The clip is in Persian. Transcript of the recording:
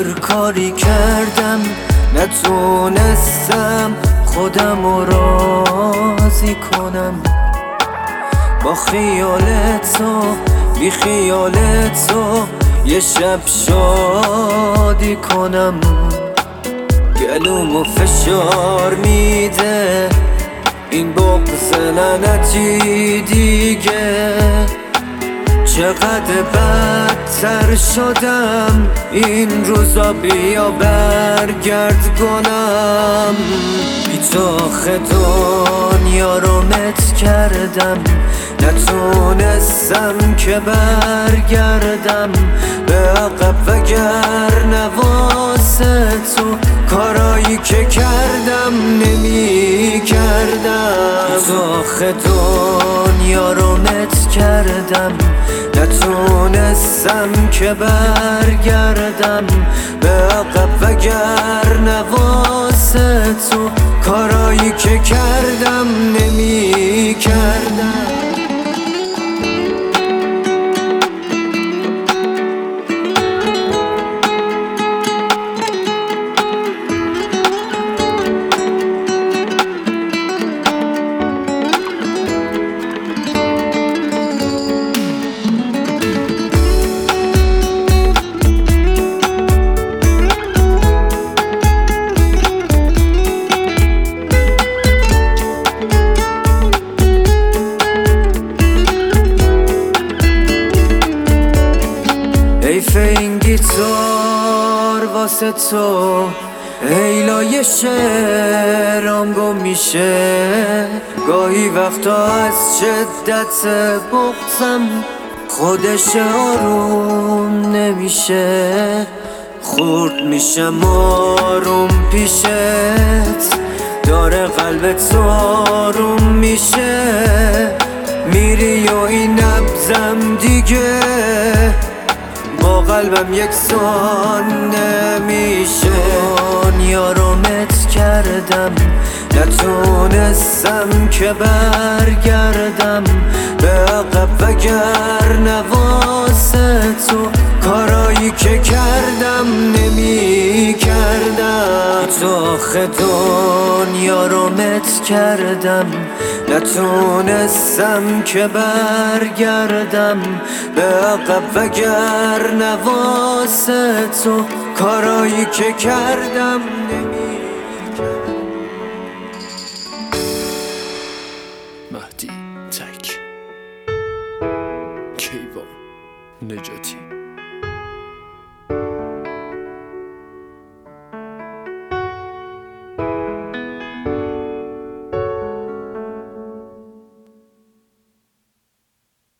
هر کاری کردم نتونستم خودم رو راضی کنم. با خیالت و بی خیالت و یه شب شادی کنم. گلومو فشار میده این بغض لعنتی دیگه. چقدر بدتر شدم این روزا، بیا برگرد کنم. بی آخه دنیا رو مت کردم، نتونستم که برگردم به عقب، وگر نواسه تو کارایی که کردم نمی کردم. بی آخه دنیا رو مت کردم، نتونستم که برگردم به عقب، وگر نواسه تو کارایی که کردم نمی کردم. حیف این گیتار واسه تو، هیلای شعرام گم میشه. گاهی وقتا از شدت بغضم خودش آروم نمیشه. خورد میشم آروم پیشت، داره قلبت آروم میشه. میری و این نبضم دیگه با قلبم یکسان نمیشه. دنیا رو مت کردم، نتونستم که برگردم به عقب، وگر نواسه تو کارایی که کردم نمی کردم. تو آخه دنیا رو مت کردم، نتونستم که برگردم به عقب، وگر نواسه تو کارایی که کردم نمی کردم. مهدی تک، کیوان نجاتی.